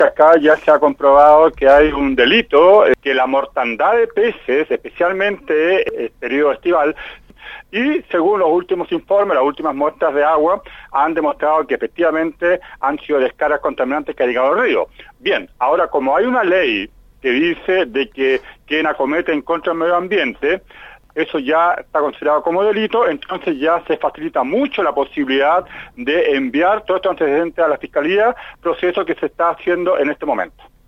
Acá ya se ha comprobado que hay un delito, que la mortandad de peces, especialmente el periodo estival, y según los últimos informes, las últimas muestras de agua han demostrado que efectivamente han sido descargas contaminantes que han llegado al río. Bien, ahora como hay una ley que dice de que quien acomete en contra del medio ambiente, eso ya está considerado como delito, entonces ya se facilita mucho la posibilidad de enviar todos estos antecedentes a la Fiscalía, proceso que se está haciendo en este momento.